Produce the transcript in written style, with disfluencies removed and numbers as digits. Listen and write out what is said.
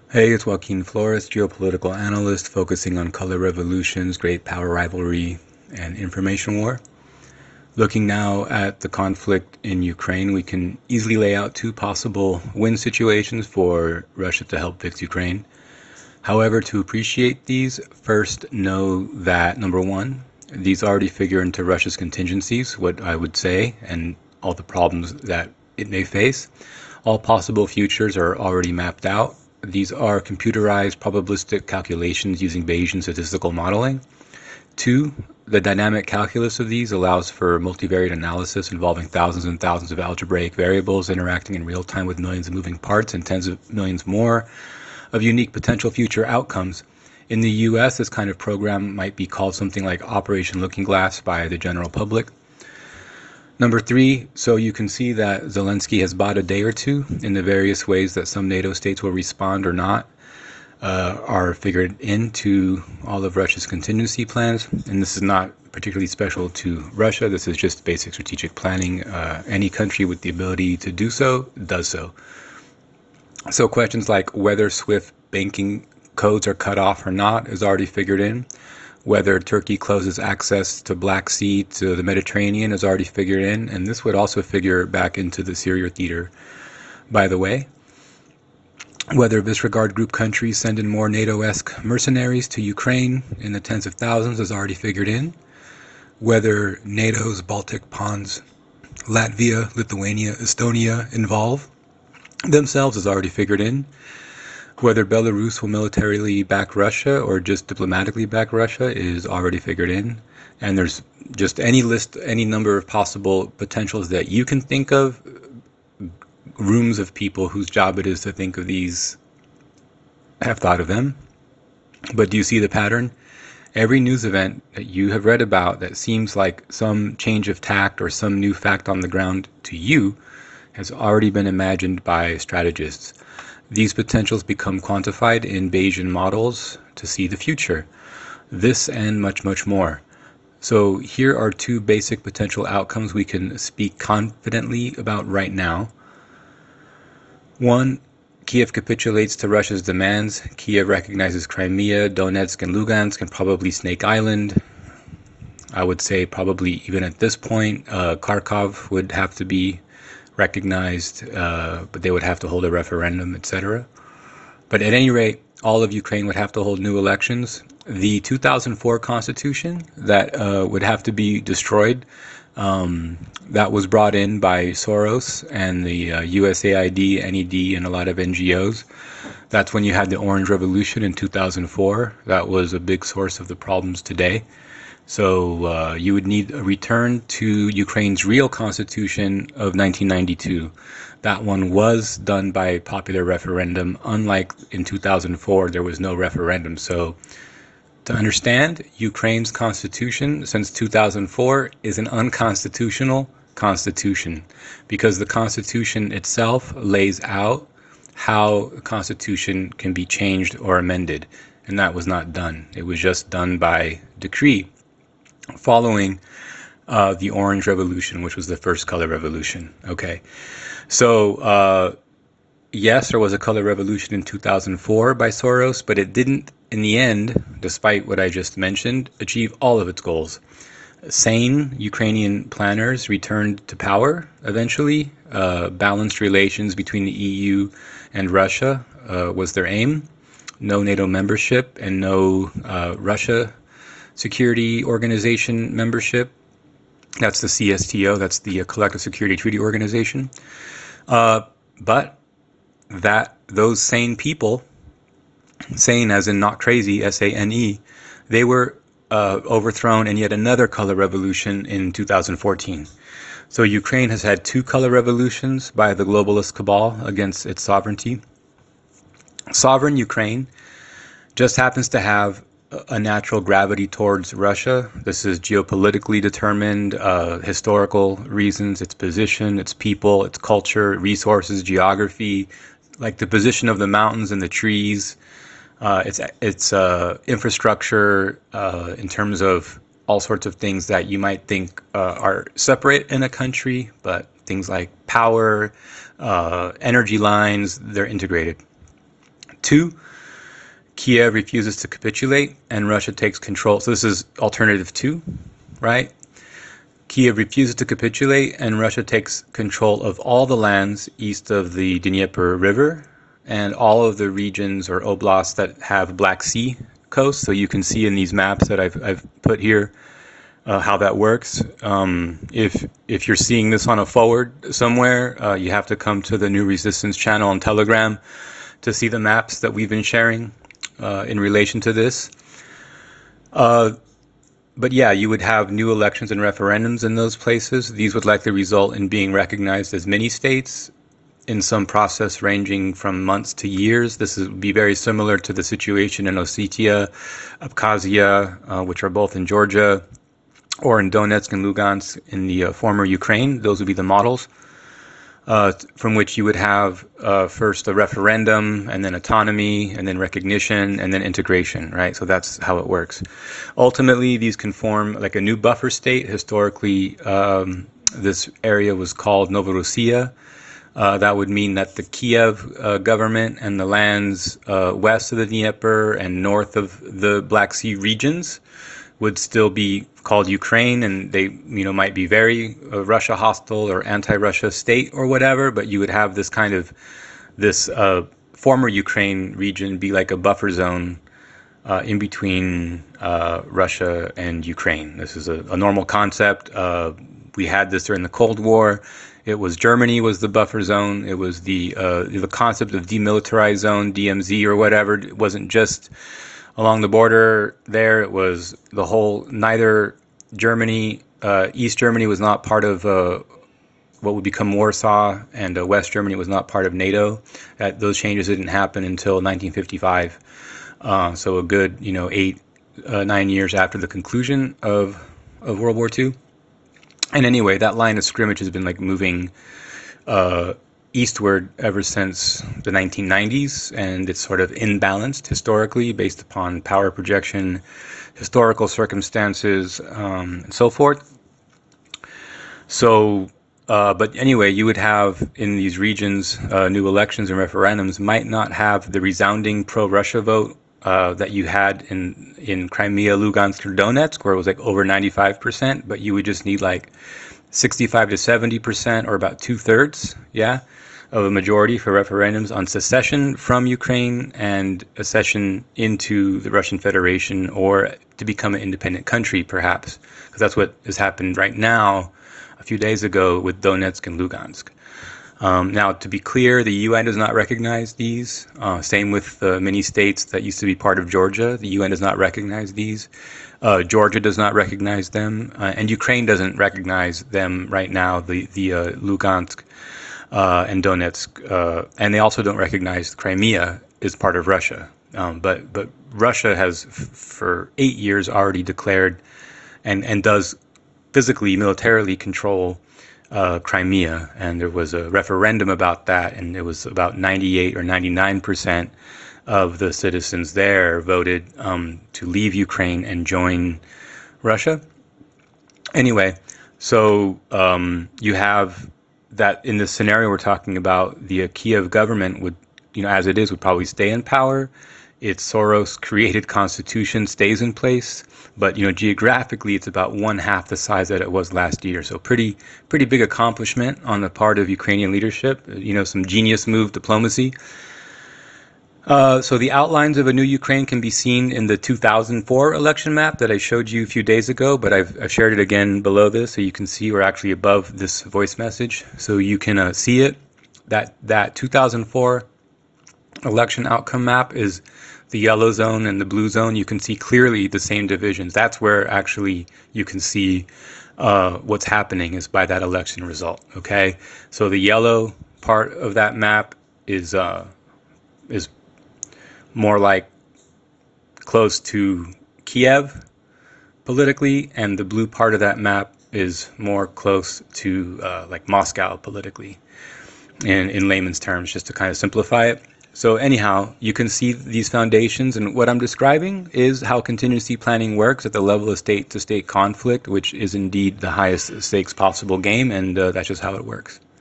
Hey, it's Joaquin Flores, geopolitical analyst focusing on color revolutions, great power rivalry, and information war. Looking now at the conflict in Ukraine, we can easily lay out two possible win situations for Russia to help fix Ukraine. However, to appreciate these, first know that number one, these already figure into Russia's contingencies, what I would say, and all the problems that it may face. All possible futures are already mapped out. These are computerized probabilistic calculations using Bayesian statistical modeling. Two, the dynamic calculus of these allows for multivariate analysis involving thousands and thousands of algebraic variables interacting in real time with millions of moving parts and tens of millions more of unique potential future outcomes. In the US, this kind of program might be called something like Operation Looking Glass by the general public. Number three, so you can see that Zelensky has bought a day or two in the various ways that some NATO states will respond or not, are figured into all of Russia's contingency plans. And this is not particularly special to Russia. This is just basic strategic planning. Any country with the ability to do so does so. So questions like whether SWIFT banking codes are cut off or not is already figured in. Whether Turkey closes access to Black Sea to the Mediterranean is already figured in, and this would also figure back into the Syria theater, by the way. Whether Visegrad Group countries send in more NATO-esque mercenaries to Ukraine in the tens of thousands is already figured in. Whether NATO's Baltic pawns, Latvia, Lithuania, Estonia involve themselves is already figured in. Whether Belarus will militarily back Russia or just diplomatically back Russia is already figured in. And there's just any list, any number of possible potentials that you can think of, rooms of people whose job it is to think of these have thought of them. But do you see the pattern? Every news event that you have read about that seems like some change of tact or some new fact on the ground to you has already been imagined by strategists. These potentials become quantified in Bayesian models to see the future. This and much, much more. So here are two basic potential outcomes we can speak confidently about right now. One, Kiev capitulates to Russia's demands. Kiev recognizes Crimea, Donetsk, and Lugansk, and probably Snake Island. I would say probably even at this point, Kharkov would have to be recognized, but they would have to hold a referendum, etc. But at any rate, all of Ukraine would have to hold new elections. The 2004 constitution that would have to be destroyed, that was brought in by Soros and the USAID, NED, and a lot of NGOs. That's when you had the Orange Revolution in 2004. That was a big source of the problems today. So you would need a return to Ukraine's real constitution of 1992. That one was done by popular referendum. Unlike in 2004, there was no referendum. So to understand, Ukraine's constitution since 2004 is an unconstitutional constitution because the constitution itself lays out how a constitution can be changed or amended. And that was not done. It was just done by decree following the Orange Revolution, which was the first color revolution. Okay, so yes, there was a color revolution in 2004 by Soros, but it didn't, in the end, despite what I just mentioned, achieve all of its goals. Sane Ukrainian planners returned to power eventually. Balanced relations between the EU and Russia was their aim. No NATO membership and no Russia Security Organization membership. That's the CSTO, that's the Collective Security Treaty Organization. But those sane people, sane as in not crazy, SANE, they were overthrown in yet another color revolution in 2014. So Ukraine has had two color revolutions by the globalist cabal against its sovereignty. Sovereign Ukraine just happens to have a natural gravity towards Russia. This is geopolitically determined, historical reasons, its position, its people, its culture, resources, geography, like the position of the mountains and the trees, its infrastructure in terms of all sorts of things that you might think are separate in a country, but things like power, energy lines, they're integrated. 2, Kiev refuses to capitulate and Russia takes control. So this is alternative 2, right? Kiev refuses to capitulate and Russia takes control of all the lands east of the Dnieper River and all of the regions or oblasts that have Black Sea coast. So you can see in these maps that I've put here how that works. If you're seeing this on a forward somewhere, you have to come to the New Resistance channel on Telegram to see the maps that we've been sharing in relation to this. But yeah, you would have new elections and referendums in those places. These would likely result in being recognized as mini-states in some process ranging from months to years. This would be very similar to the situation in Ossetia, Abkhazia, which are both in Georgia, or in Donetsk and Lugansk in the former Ukraine. Those would be the models from which you would have first a referendum, and then autonomy, and then recognition, and then integration, right? So that's how it works. Ultimately, these can form like a new buffer state. Historically, this area was called Novorossiya. That would mean that the Kiev government and the lands west of the Dnieper and north of the Black Sea regions would still be called Ukraine, and they, might be very Russia hostile or anti-Russia state or whatever, but you would have this kind of, this former Ukraine region be like a buffer zone in between Russia and Ukraine. This is a normal concept. We had this during the Cold War. It was Germany was the buffer zone. It was the concept of demilitarized zone, DMZ or whatever. It wasn't just along the border there. It was the whole, neither Germany, East Germany was not part of what would become Warsaw, and West Germany was not part of NATO. Those changes didn't happen until 1955. So a good, 9 years after the conclusion of World War II. And anyway, that line of scrimmage has been like moving eastward ever since the 1990s, and it's sort of imbalanced historically based upon power projection, historical circumstances, and so forth. So, but anyway, you would have in these regions new elections and referendums might not have the resounding pro-Russia vote that you had in Crimea, Lugansk, or Donetsk, where it was like over 95%, but you would just need like 65 to 70%, or about 2/3, of a majority for referendums on secession from Ukraine and accession into the Russian Federation, or to become an independent country, perhaps, because that's what has happened right now, a few days ago with Donetsk and Lugansk. Now, to be clear, the UN does not recognize these. Same with the many states that used to be part of Georgia. The UN does not recognize these. Georgia does not recognize them, and Ukraine doesn't recognize them right now, the Lugansk and Donetsk, and they also don't recognize Crimea as part of Russia. But Russia has, for 8 years, already declared and does physically, militarily control Crimea, and there was a referendum about that, and it was about 98 or 99% of the citizens there voted to leave Ukraine and join Russia. Anyway, so you have that in the scenario we're talking about, the Kiev government would, as it is, would probably stay in power. Its Soros-created constitution stays in place, but geographically, it's about 1/2 the size that it was last year. So pretty big accomplishment on the part of Ukrainian leadership. Some genius move diplomacy. So the outlines of a new Ukraine can be seen in the 2004 election map that I showed you a few days ago, but I've shared it again below this, so you can see we're actually above this voice message, so you can see it. That 2004 election outcome map is the yellow zone and the blue zone. You can see clearly the same divisions. That's where actually you can see what's happening is by that election result. Okay, so the yellow part of that map is more like close to Kiev politically, and the blue part of that map is more close to like Moscow politically, in layman's terms, just to kind of simplify it. So anyhow, you can see these foundations, and what I'm describing is how contingency planning works at the level of state-to-state conflict, which is indeed the highest stakes possible game, and that's just how it works.